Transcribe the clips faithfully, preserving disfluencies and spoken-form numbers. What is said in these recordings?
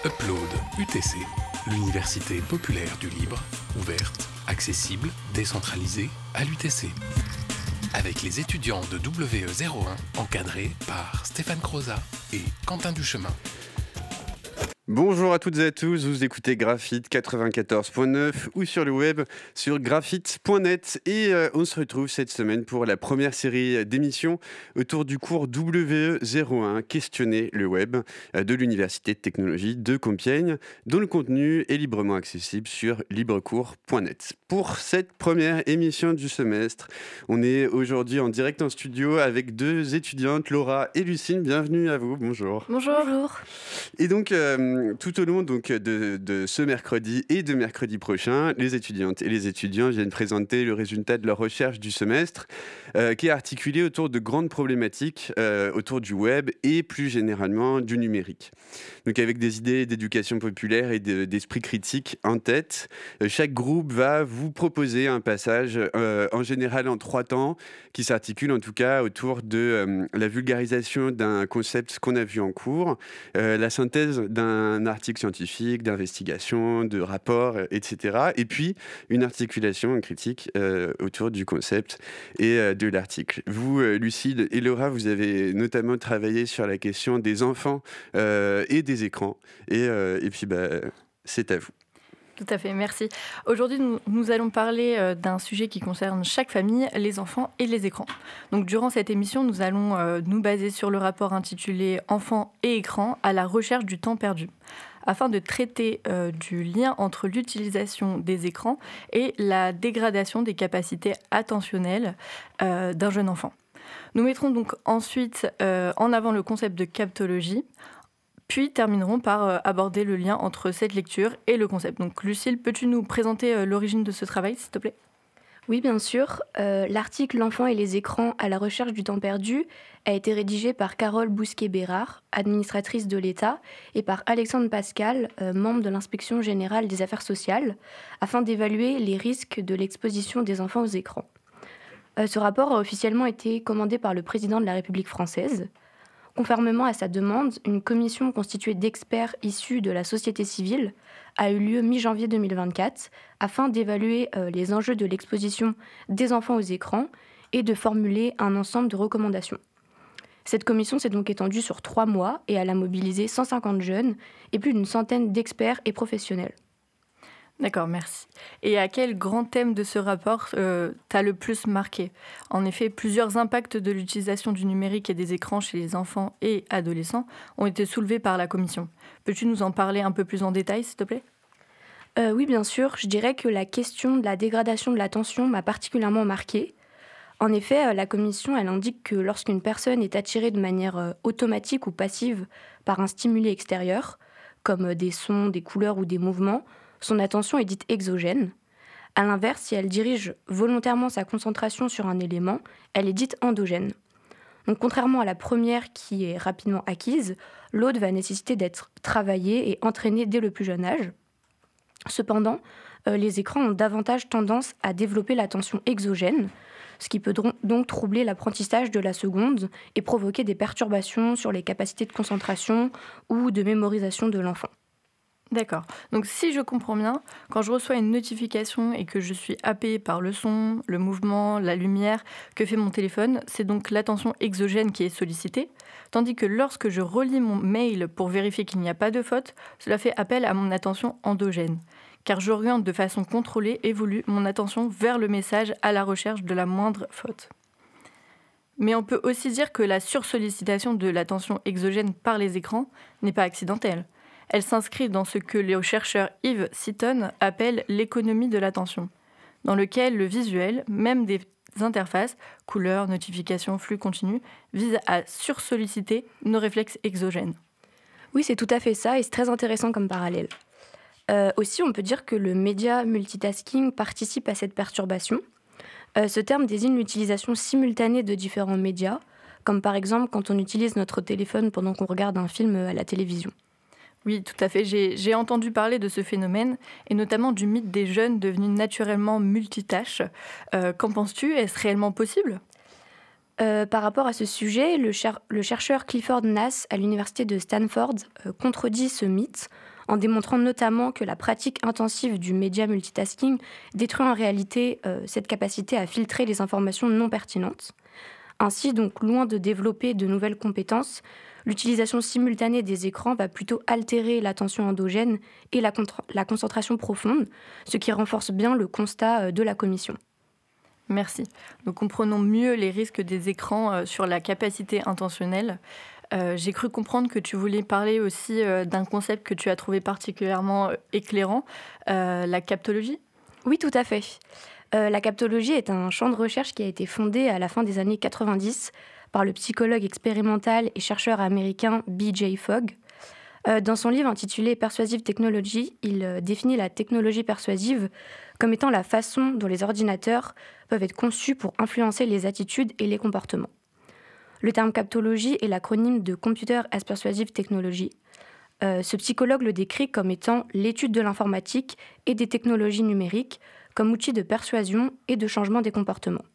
Upload U T C, l'université populaire du libre, ouverte, accessible, décentralisée à l'U T C. Avec les étudiants de W E zéro un, encadrés par Stéphane Croza et Quentin Duchemin. Bonjour à toutes et à tous, vous écoutez Graphite quatre-vingt-quatorze point neuf ou sur le web sur graphite point net et euh, on se retrouve cette semaine pour la première série d'émissions autour du cours W E zéro un, questionner le web euh, de l'Université de technologie de Compiègne, dont le contenu est librement accessible sur librecours point net. Pour cette première émission du semestre, on est aujourd'hui en direct en studio avec deux étudiantes, Laura et Lucine. Bienvenue à vous, bonjour. Bonjour. Bonjour. Et donc, euh, tout au long donc, de, de ce mercredi et de mercredi prochain, les étudiantes et les étudiants viennent présenter le résultat de leur recherche du semestre, euh, qui est articulé autour de grandes problématiques, euh, autour du web et plus généralement du numérique. Donc, avec des idées d'éducation populaire et de, d'esprit critique en tête, euh, chaque groupe va vous proposer un passage, euh, en général en trois temps, qui s'articule en tout cas autour de euh, la vulgarisation d'un concept qu'on a vu en cours, euh, la synthèse d'un article scientifique, d'investigation, de rapport, et cetera. Et puis, une articulation critique euh, autour du concept et euh, de l'article. Vous, euh, Lucide et Laura, vous avez notamment travaillé sur la question des enfants euh, et des écrans. Et, euh, et puis, bah, c'est à vous. Tout à fait, merci. Aujourd'hui, nous, nous allons parler euh, d'un sujet qui concerne chaque famille, les enfants et les écrans. Donc, durant cette émission, nous allons euh, nous baser sur le rapport intitulé « Enfants et écrans à la recherche du temps perdu », afin de traiter euh, du lien entre l'utilisation des écrans et la dégradation des capacités attentionnelles euh, d'un jeune enfant. Nous mettrons donc ensuite euh, en avant le concept de captologie, puis terminerons par euh, aborder le lien entre cette lecture et le concept. Donc Lucille, peux-tu nous présenter euh, l'origine de ce travail, s'il te plaît ? Oui, bien sûr. Euh, l'article « L'enfant et les écrans à la recherche du temps perdu » a été rédigé par Carole Bousquet-Bérard, administratrice de l'État, et par Alexandre Pascal, euh, membre de l'Inspection générale des affaires sociales, afin d'évaluer les risques de l'exposition des enfants aux écrans. Euh, ce rapport a officiellement été commandé par le président de la République française. Conformément à sa demande, une commission constituée d'experts issus de la société civile a eu lieu mi-janvier deux mille vingt-quatre afin d'évaluer euh, les enjeux de l'exposition des enfants aux écrans et de formuler un ensemble de recommandations. Cette commission s'est donc étendue sur trois mois et elle a mobilisé cent cinquante jeunes et plus d'une centaine d'experts et professionnels. D'accord, merci. Et à quel grand thème de ce rapport euh, t'as le plus marqué ? En effet, plusieurs impacts de l'utilisation du numérique et des écrans chez les enfants et adolescents ont été soulevés par la commission. Peux-tu nous en parler un peu plus en détail, s'il te plaît ? euh, Oui, bien sûr. Je dirais que la question de la dégradation de l'attention m'a particulièrement marquée. En effet, la commission elle indique que lorsqu'une personne est attirée de manière euh, automatique ou passive par un stimuli extérieur, comme des sons, des couleurs ou des mouvements, son attention est dite exogène. A l'inverse, si elle dirige volontairement sa concentration sur un élément, elle est dite endogène. Donc, contrairement à la première qui est rapidement acquise, l'autre va nécessiter d'être travaillée et entraînée dès le plus jeune âge. Cependant, euh, les écrans ont davantage tendance à développer l'attention exogène, ce qui peut donc troubler l'apprentissage de la seconde et provoquer des perturbations sur les capacités de concentration ou de mémorisation de l'enfant. D'accord. Donc si je comprends bien, quand je reçois une notification et que je suis happée par le son, le mouvement, la lumière que fait mon téléphone, c'est donc l'attention exogène qui est sollicitée, tandis que lorsque je relis mon mail pour vérifier qu'il n'y a pas de faute, cela fait appel à mon attention endogène, car j'oriente de façon contrôlée et voulue mon attention vers le message à la recherche de la moindre faute. Mais on peut aussi dire que la sursollicitation de l'attention exogène par les écrans n'est pas accidentelle. Elle s'inscrit dans ce que le chercheur Yves Seaton appelle l'économie de l'attention, dans lequel le visuel, même des interfaces, couleurs, notifications, flux continu, vise à sursolliciter nos réflexes exogènes. Oui, c'est tout à fait ça et c'est très intéressant comme parallèle. Euh, aussi, on peut dire que le média multitasking participe à cette perturbation. Euh, ce terme désigne l'utilisation simultanée de différents médias, comme par exemple quand on utilise notre téléphone pendant qu'on regarde un film à la télévision. Oui, tout à fait. J'ai, j'ai entendu parler de ce phénomène et notamment du mythe des jeunes devenus naturellement multitâches. Euh, qu'en penses-tu ? Est-ce réellement possible ? euh, Par rapport à ce sujet, le, cher- le chercheur Clifford Nass à l'université de Stanford euh, contredit ce mythe en démontrant notamment que la pratique intensive du média multitasking détruit en réalité euh, cette capacité à filtrer les informations non pertinentes. Ainsi, donc, loin de développer de nouvelles compétences, l'utilisation simultanée des écrans va plutôt altérer l'attention endogène et la, contra- la concentration profonde, ce qui renforce bien le constat de la commission. Merci. Nous comprenons mieux les risques des écrans sur la capacité intentionnelle. Euh, j'ai cru comprendre que tu voulais parler aussi euh, d'un concept que tu as trouvé particulièrement éclairant, euh, la captologie. Oui, tout à fait. Euh, la captologie est un champ de recherche qui a été fondé à la fin des années quatre-vingt-dix par le psychologue expérimental et chercheur américain B J Fogg. Euh, dans son livre intitulé Persuasive Technology, il euh, définit la technologie persuasive comme étant la façon dont les ordinateurs peuvent être conçus pour influencer les attitudes et les comportements. Le terme captologie est l'acronyme de Computer as Persuasive Technology. Euh, ce psychologue le décrit comme étant l'étude de l'informatique et des technologies numériques comme outil de persuasion et de changement des comportements.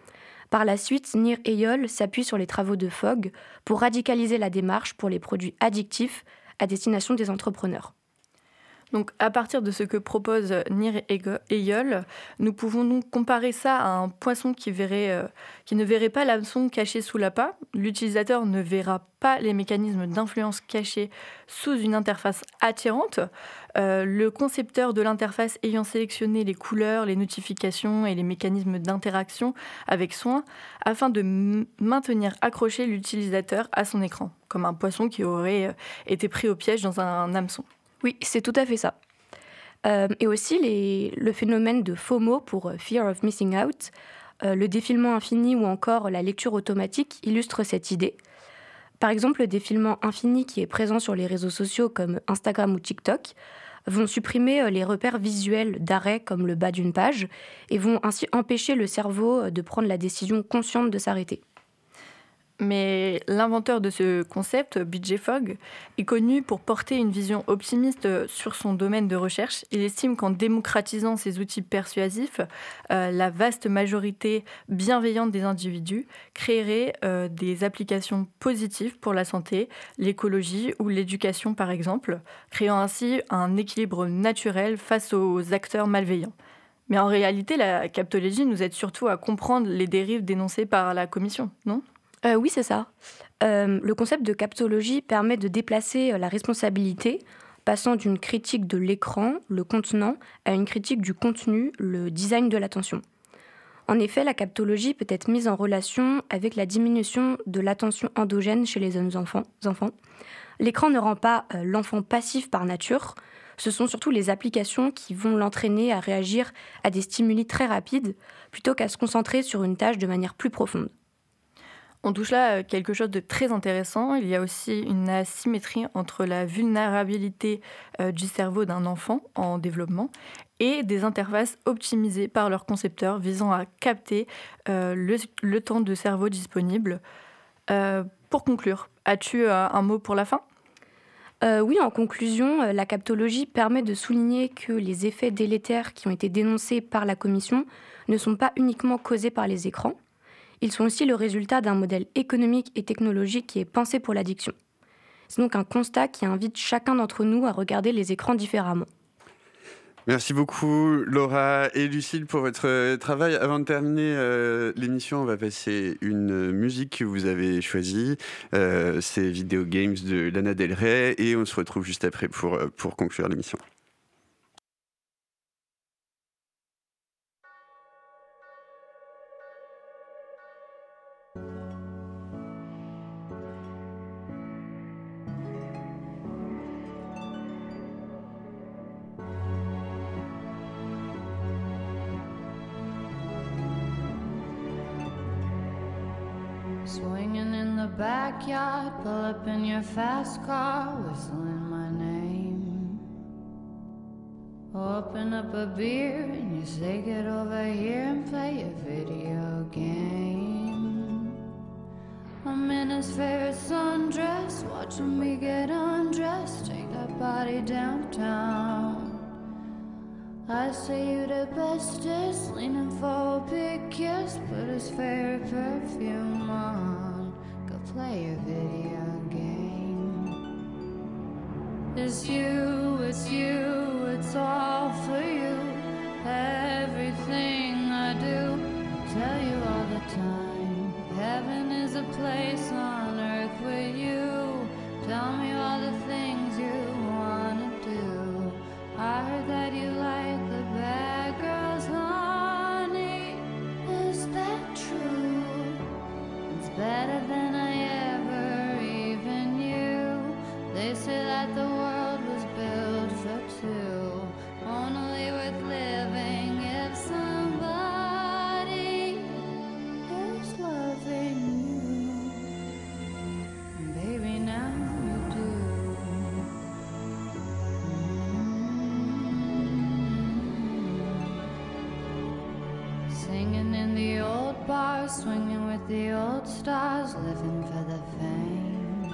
Par la suite, Nir Eyal s'appuie sur les travaux de Fogg pour radicaliser la démarche pour les produits addictifs à destination des entrepreneurs. Donc, à partir de ce que propose Nir Eyal, nous pouvons donc comparer ça à un poisson qui, verrait, euh, qui ne verrait pas l'hameçon caché sous l'appât. L'utilisateur ne verra pas les mécanismes d'influence cachés sous une interface attirante. Euh, le concepteur de l'interface ayant sélectionné les couleurs, les notifications et les mécanismes d'interaction avec soin afin de m- maintenir accroché l'utilisateur à son écran, comme un poisson qui aurait euh, été pris au piège dans un hameçon. Oui, c'est tout à fait ça. Euh, et aussi les, le phénomène de FOMO pour Fear of Missing Out, euh, le défilement infini ou encore la lecture automatique illustrent cette idée. Par exemple, le défilement infini qui est présent sur les réseaux sociaux comme Instagram ou TikTok vont supprimer les repères visuels d'arrêt comme le bas d'une page et vont ainsi empêcher le cerveau de prendre la décision consciente de s'arrêter. Mais l'inventeur de ce concept, B J Fogg, est connu pour porter une vision optimiste sur son domaine de recherche. Il estime qu'en démocratisant ces outils persuasifs, euh, la vaste majorité bienveillante des individus créerait euh, des applications positives pour la santé, l'écologie ou l'éducation par exemple, créant ainsi un équilibre naturel face aux acteurs malveillants. Mais en réalité, la captologie nous aide surtout à comprendre les dérives dénoncées par la Commission, non ? Euh, oui, c'est ça. Euh, le concept de captologie permet de déplacer la responsabilité, passant d'une critique de l'écran, le contenant, à une critique du contenu, le design de l'attention. En effet, la captologie peut être mise en relation avec la diminution de l'attention endogène chez les jeunes enfants. enfants. L'écran ne rend pas euh, l'enfant passif par nature. Ce sont surtout les applications qui vont l'entraîner à réagir à des stimuli très rapides, plutôt qu'à se concentrer sur une tâche de manière plus profonde. On touche là quelque chose de très intéressant. Il y a aussi une asymétrie entre la vulnérabilité euh, du cerveau d'un enfant en développement et des interfaces optimisées par leurs concepteurs visant à capter euh, le, le temps de cerveau disponible. Euh, pour conclure, as-tu euh, un mot pour la fin ? Euh, oui, en conclusion, la captologie permet de souligner que les effets délétères qui ont été dénoncés par la Commission ne sont pas uniquement causés par les écrans. Ils sont aussi le résultat d'un modèle économique et technologique qui est pensé pour l'addiction. C'est donc un constat qui invite chacun d'entre nous à regarder les écrans différemment. Merci beaucoup Laura et Lucille pour votre travail. Avant de terminer euh, l'émission, on va passer une musique que vous avez choisie. Euh, c'est Video Games de Lana Del Rey et on se retrouve juste après pour, pour conclure l'émission. Swinging in the backyard, pull up in your fast car, whistling my name. Open up a beer and you say get over here and play a video game. I'm in his favorite sundress, watching me get undressed, take that body downtown. I say you the bestest, leaning for a big kiss, put his favorite perfume on, go play a video game. It's you, it's it's you, it's all for you. Everything I do, I tell you all the time. Heaven is a place on earth with you. Tell me all the things you wanna do. I heard that you like the bad girls, honey. Is that true? It's better than I ever even knew. They say that the world was built for two, only worth living if somebody is loving you. Baby, now you do. Singing in the old bars, swinging with the old stars, living for the fame.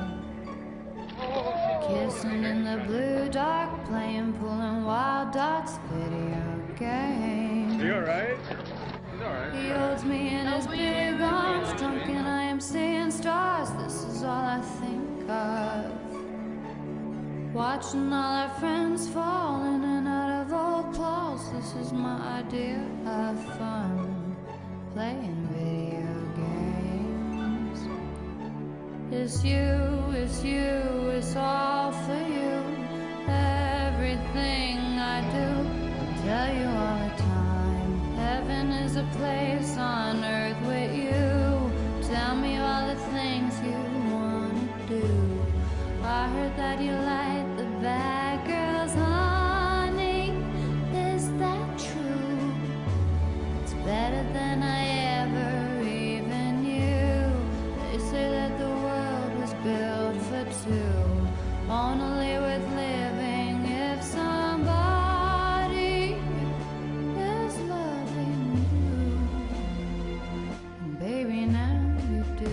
Kissing in the blue dark, playing, pulling wild dots, video game. You alright? He holds me in his big arms, drunk and I am seeing stars. This is all I think of. Watching all our friends fall in and out of old clothes. This is my idea of fun, playing video games. It's you, it's you, it's all for you. Everything I do, I tell you all the time. Heaven is a place on earth with you. Tell me all the things you wanna do. I heard that you like the bad girls, honey. Is that true? It's better than I ever even knew. They say that the world was built for two, only worth living if somebody is loving you. And baby, now you do.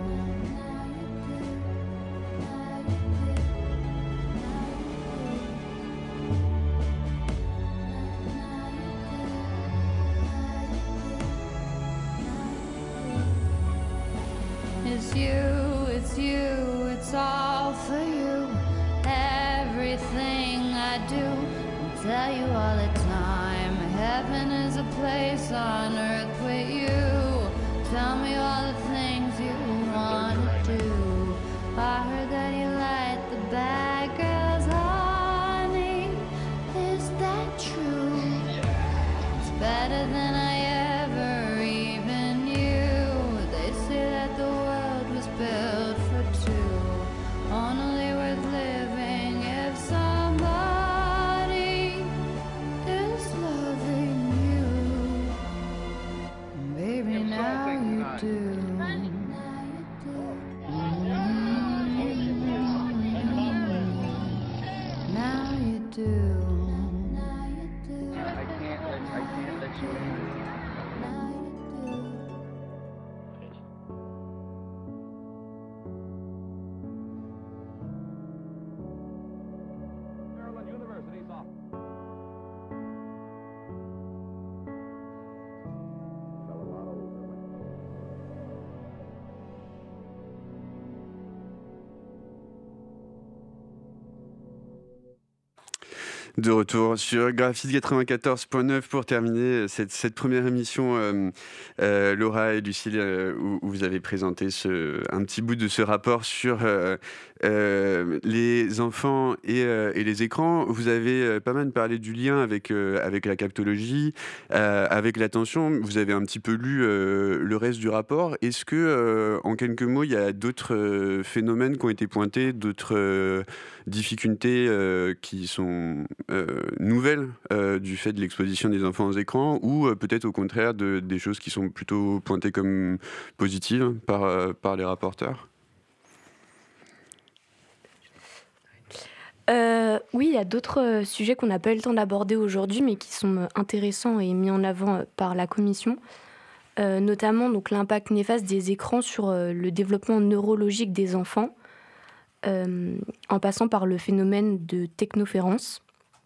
It's you, it's you, it's all for you. Everything I do, I tell you all the time. Heaven is a place on earth with you. Tell me all the things you wanna do. I heard that you like the bad girls, honey. Is that true? It's better than I ever even knew. They say that the world was built for two, only worth living if somebody is loving you. Baby, now you do. Now you do. I can't let I can't let you in. Maryland University sophomore. De retour sur Graphiste quatre-vingt-quatorze point neuf pour terminer cette, cette première émission, euh, euh, Laura et Lucille, euh, où, où vous avez présenté ce, un petit bout de ce rapport sur euh, euh, les enfants et, euh, et les écrans. Vous avez euh, pas mal parlé du lien avec, euh, avec la captologie, euh, avec l'attention. Vous avez un petit peu lu euh, le reste du rapport. Est-ce que, euh, en quelques mots, il y a d'autres euh, phénomènes qui ont été pointés, d'autres euh, difficultés euh, qui sont euh, nouvelles euh, du fait de l'exposition des enfants aux écrans, ou euh, peut-être au contraire de, des choses qui sont plutôt pointées comme positives par, euh, par les rapporteurs? Euh, oui, il y a d'autres sujets qu'on n'a pas eu le temps d'aborder aujourd'hui, mais qui sont intéressants et mis en avant par la commission. Euh, notamment donc, l'impact néfaste des écrans sur euh, le développement neurologique des enfants, euh, en passant par le phénomène de technoférence.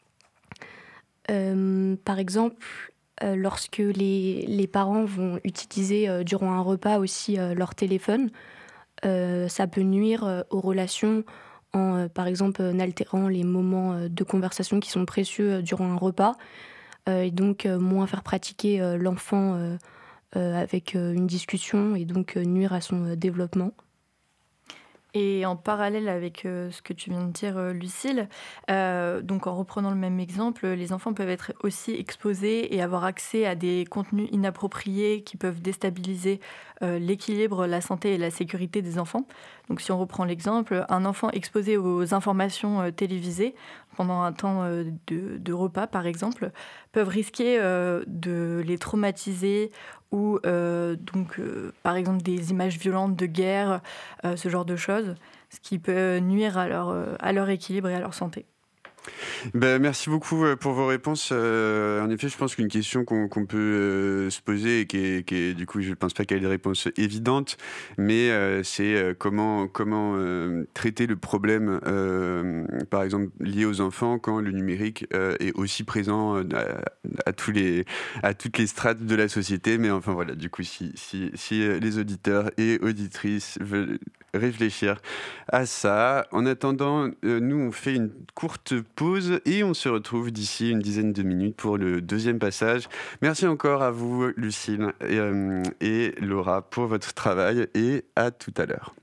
Euh, par exemple, euh, lorsque les, les parents vont utiliser euh, durant un repas aussi euh, leur téléphone, euh, ça peut nuire euh, aux relations en, euh, par exemple, en altérant les moments euh, de conversation qui sont précieux euh, durant un repas, euh, et donc euh, moins faire pratiquer euh, l'enfant euh, euh, avec euh, une discussion et donc euh, nuire à son euh, développement. Et en parallèle avec euh, ce que tu viens de dire, euh, Lucille, euh, donc en reprenant le même exemple, les enfants peuvent être aussi exposés et avoir accès à des contenus inappropriés qui peuvent déstabiliser euh, l'équilibre, la santé et la sécurité des enfants. Donc si on reprend l'exemple, un enfant exposé aux informations euh, télévisées pendant un temps euh, de, de repas, par exemple, peuvent risquer euh, de les traumatiser ou euh, donc, euh, par exemple des images violentes de guerre, euh, ce genre de choses, ce qui peut nuire à leur, euh, à leur équilibre et à leur santé. Ben, merci beaucoup euh, pour vos réponses. Euh, en effet, je pense qu'une question qu'on qu'on peut euh, se poser et qui est, qui est, du coup, je ne pense pas qu'elle ait des réponses évidentes, mais euh, c'est euh, comment, comment euh, traiter le problème, euh, par exemple, lié aux enfants quand le numérique euh, est aussi présent à, à, tous les, à toutes les strates de la société. Mais enfin voilà, du coup, si, si, si les auditeurs et auditrices veulent réfléchir à ça. En attendant, euh, nous, on fait une courte pause et on se retrouve d'ici une dizaine de minutes pour le deuxième passage. Merci encore à vous, Lucille et, euh, et Laura, pour votre travail et à tout à l'heure.